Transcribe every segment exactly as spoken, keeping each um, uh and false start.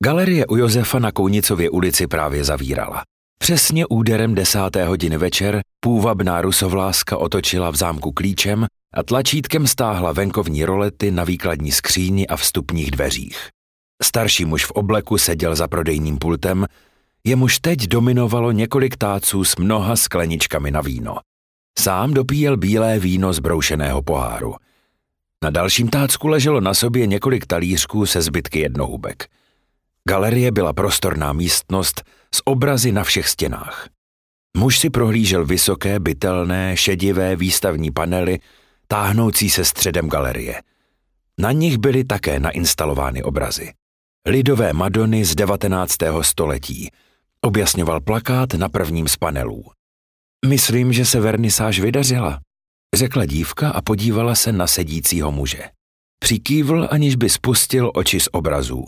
Galerie u Josefa na Kounicově ulici právě zavírala. Přesně úderem desáté hodiny večer půvabná rusovláska otočila v zámku klíčem a tlačítkem stáhla venkovní rolety na výkladní skříni a vstupních dveřích. Starší muž v obleku seděl za prodejním pultem, jemuž teď dominovalo několik táců s mnoha skleničkami na víno. Sám dopíjel bílé víno z broušeného poháru. Na dalším tácku leželo na sobě několik talířků se zbytky jednohubek. Galerie byla prostorná místnost s obrazy na všech stěnách. Muž si prohlížel vysoké, bytelné, šedivé výstavní panely, táhnoucí se středem galerie. Na nich byly také nainstalovány obrazy. Lidové madony z devatenáctého století, objasňoval plakát na prvním z panelů. Myslím, že se vernisáž vydařila, řekla dívka a podívala se na sedícího muže. Přikývl, aniž by spustil oči z obrazů.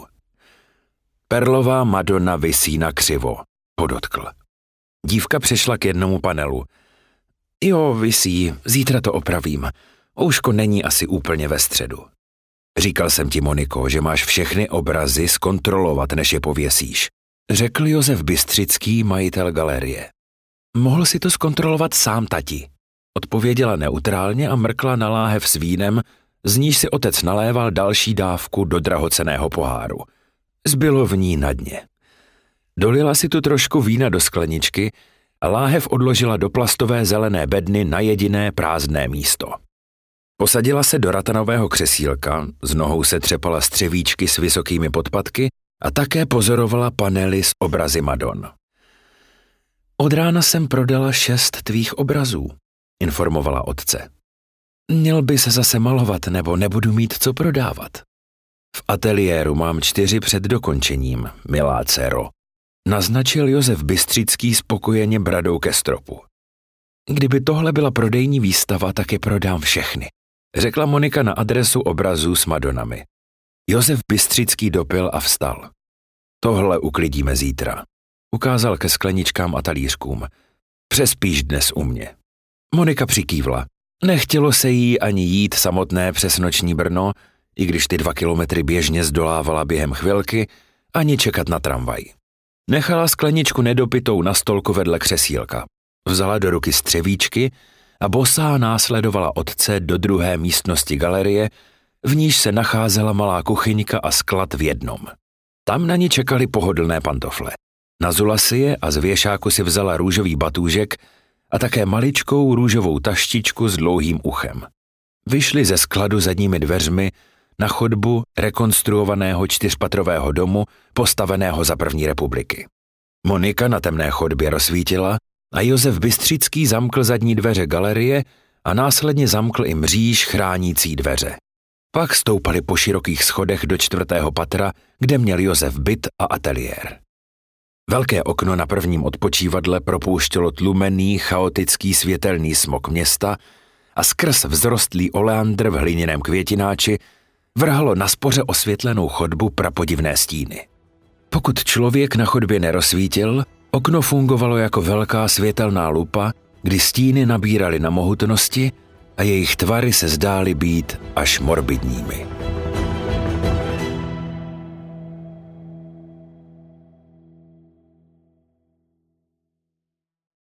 Perlová madona visí na křivo, podotkl. Dívka přešla k jednomu panelu. Jo, visí, zítra to opravím. Ouško není asi úplně ve středu. Říkal jsem ti, Moniko, že máš všechny obrazy zkontrolovat, než je pověsíš, řekl Josef Bystřický, majitel galerie. Mohl si to zkontrolovat sám, tati, odpověděla neutrálně a mrkla na láhev s vínem, z níž si otec naléval další dávku do drahocenného poháru. Zbylo v ní na dně. Dolila si tu trošku vína do skleničky a láhev odložila do plastové zelené bedny na jediné prázdné místo. Posadila se do ratanového křesílka, z nohou se třepala střevíčky s vysokými podpatky a také pozorovala panely s obrazy Madon. Od rána jsem prodala šest tvých obrazů, informovala otce. Měl by se zase malovat, nebo nebudu mít co prodávat. V ateliéru mám čtyři před dokončením, milá dcero, naznačil Josef Bystřický spokojeně bradou ke stropu. Kdyby tohle byla prodejní výstava, tak je prodám všechny, řekla Monika na adresu obrazů s Madonami. Josef Bystřický dopil a vstal. Tohle uklidíme zítra, ukázal ke skleničkám a talířkům. Přespíš dnes u mě. Monika přikývla. Nechtělo se jí ani jít samotné přes noční Brno, i když ty dva kilometry běžně zdolávala během chvilky, ani čekat na tramvaj. Nechala skleničku nedopitou na stolku vedle křesílka. Vzala do ruky střevíčky a bosá následovala otce do druhé místnosti galerie, v níž se nacházela malá kuchyňka a sklad v jednom. Tam na ní čekaly pohodlné pantofle. Nazula si je a z věšáku si vzala růžový batůžek a také maličkou růžovou taštičku s dlouhým uchem. Vyšli ze skladu zadními dveřmi na chodbu rekonstruovaného čtyřpatrového domu postaveného za první republiky. Monika na temné chodbě rozsvítila a Josef Bystřický zamkl zadní dveře galerie a následně zamkl i mříž chránící dveře. Pak stoupali po širokých schodech do čtvrtého patra, kde měl Josef byt a ateliér. Velké okno na prvním odpočívadle propouštělo tlumený, chaotický světelný smog města a skrz vzrostlý oleandr v hliněném květináči vrhalo na spoře osvětlenou chodbu prapodivné stíny. Pokud člověk na chodbě nerozsvítil, okno fungovalo jako velká světelná lupa, kdy stíny nabíraly na mohutnosti a jejich tvary se zdály být až morbidními.